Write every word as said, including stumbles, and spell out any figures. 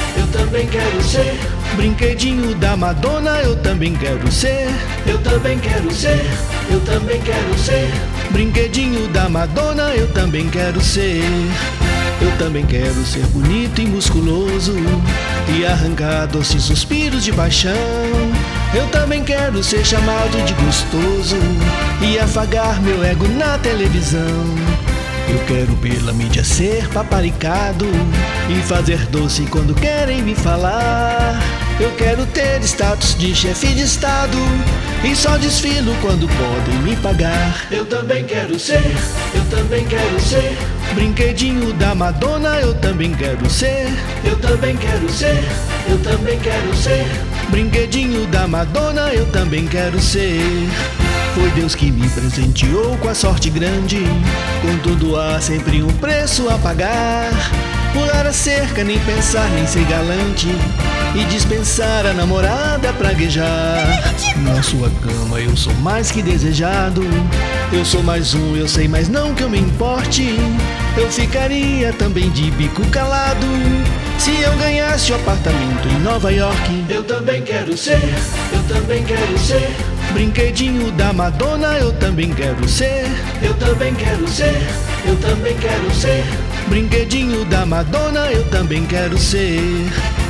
eu também quero ser. Brinquedinho da Madonna, eu também quero ser. Eu também quero ser, eu também quero ser. Brinquedinho da Madonna, eu também quero ser. Eu também quero ser bonito e musculoso e arrancar doces suspiros de paixão. Eu também quero ser chamado de gostoso e afagar meu ego na televisão. Eu quero pela mídia ser paparicado e fazer doce quando querem me falar. Eu quero ter status de chefe de estado e só desfilo quando podem me pagar. Eu também quero ser, eu também quero ser. Brinquedinho da Madonna, eu também quero ser. Eu também quero ser, eu também quero ser. Brinquedinho da Madonna, eu também quero ser. Foi Deus que me presenteou com a sorte grande, contudo há sempre um preço a pagar. Pular a cerca, nem pensar, nem ser galante e dispensar a namorada praguejar. Na sua cama eu sou mais que desejado. Eu sou mais um, eu sei, mas não que eu me importe. Eu ficaria também de bico calado se eu ganhasse o apartamento em Nova York. Eu também quero ser, eu também quero ser. Brinquedinho da Madonna, eu também quero ser. Eu também quero ser, eu também quero ser. Brinquedinho da Madonna, eu também quero ser.